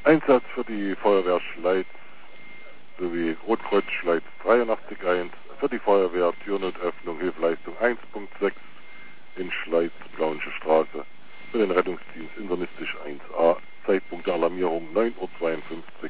Einsatz für die Feuerwehr Schleiz sowie Rotkreuz Schleiz 83.1 für die Feuerwehr Türnotöffnung Hilfeleistung 1.6 in Schleiz, Blauensche Straße für den Rettungsdienst internistisch 1a. Zeitpunkt der Alarmierung 9:52 Uhr.